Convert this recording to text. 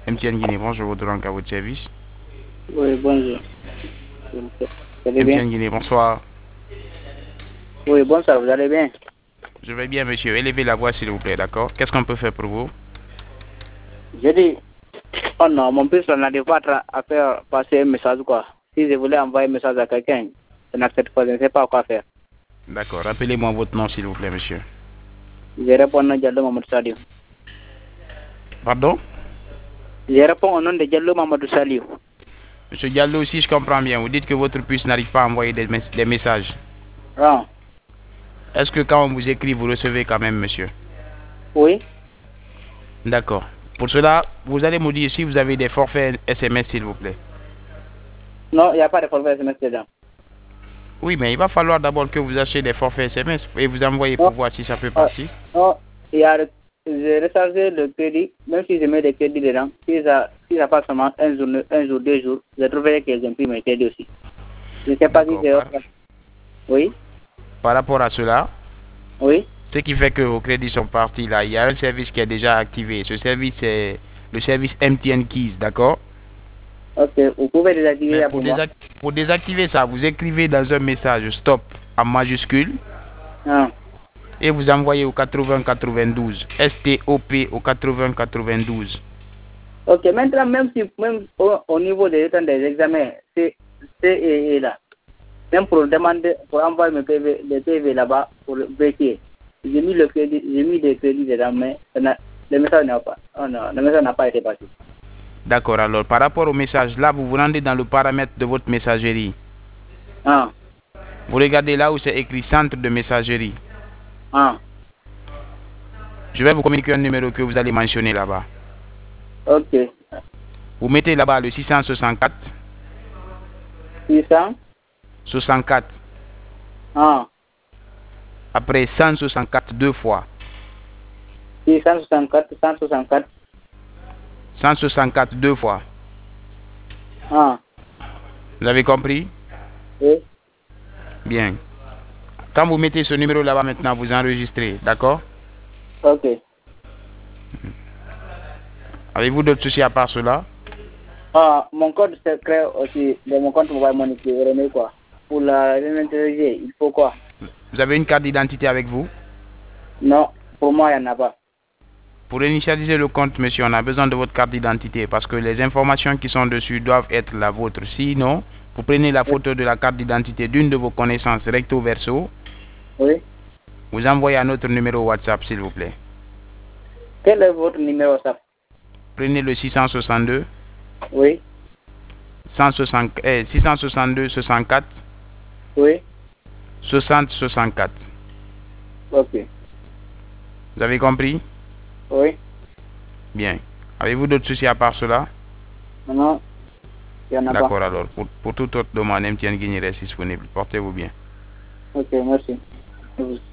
MTN Guinée, bonjour, votre rank à votre service. Oui, bonjour. Vous allez bien? MTN Guinée, bonsoir. Oui, bonsoir, vous allez bien? Je vais bien, monsieur. Élevez la voix, s'il vous plaît, d'accord? Qu'est-ce qu'on peut faire pour vous? J'ai dit, oh non, mon fils, on n'arrive pas à faire passer un message, quoi. Si je voulais envoyer un message à quelqu'un, je n'accepte pas, je ne sais pas quoi faire. D'accord. Rappelez-moi votre nom, s'il vous plaît, monsieur. Je réponds au nom de Diallo Mamadou Saliou. Pardon? Je réponds au nom de Diallo Mamadou Saliou. Monsieur Diallo, si je comprends bien, vous dites que votre puce n'arrive pas à envoyer des messages. Ah, Est-ce que quand on vous écrit, vous recevez quand même, monsieur? oui? D'accord. Pour cela, vous allez me dire si vous avez des forfaits SMS, s'il vous plaît. Non, il n'y a pas de forfait SMS dedans. Oui, mais il va falloir d'abord que vous achetiez des forfaits SMS et vous envoyez Non, pour voir si ça fait partie. non, il y a, j'ai rechargé le crédit, même si je mets des crédits dedans, si ça passe seulement un jour, 2 jours, je trouverai que j'imprime mes crédits aussi. Je ne sais pas si D'accord. c'est autre. Oui? Par rapport à cela, Oui? ce qui fait que vos crédits sont partis là, il y a un service qui est déjà activé. Ce service, c'est le service MTN Keys, d'accord? Ok, vous pouvez désactiver Mais ça pour moi. pour désactiver ça, vous écrivez dans un message stop en majuscule Ah. et vous envoyez au 8092. STOP au 8092. Ok, maintenant, même si même au niveau des temps des examens, c'est là. Même pour demander, pour envoyer mes PV, les PV là-bas, pour le vérifier. J'ai mis le crédit, j'ai mis des crédits dedans, mais le message n'a pas, oh non, le message n'a pas été passé. D'accord, alors par rapport au message, là vous vous rendez dans le paramètre de votre messagerie. Ah. Vous regardez là où c'est écrit centre de messagerie. Ah. Je vais vous communiquer un numéro que vous allez mentionner là-bas. Ok. Vous mettez là-bas le 664 600. 64. Ah. Après 164 deux fois. 664, 164. 164 deux fois. Ah. Vous avez compris? Oui. Bien. Quand vous mettez ce numéro là-bas maintenant, vous enregistrez. D'accord? Ok. Avez-vous d'autres soucis à part cela? Ah, mon code secret aussi de mon compte mobile money qui est remis quoi. Pour la réinterroger, il faut quoi? Vous avez une carte d'identité avec vous? Non, pour moi, il n'y en a pas. Pour initialiser le compte, monsieur, on a besoin de votre carte d'identité parce que les informations qui sont dessus doivent être la vôtre. Sinon, vous prenez la photo de la carte d'identité d'une de vos connaissances recto verso. Oui. Vous envoyez à notre numéro WhatsApp, s'il vous plaît. Quel est votre numéro WhatsApp? Prenez le 662 Oui. 662 64 Oui. 60 64. Ok. Vous avez compris? Oui. Bien. Avez-vous d'autres soucis à part cela? Non, il n'y en a pas. D'accord alors. Pour toute autre demande, MTN Guinée reste disponible. Portez-vous bien. Ok, merci.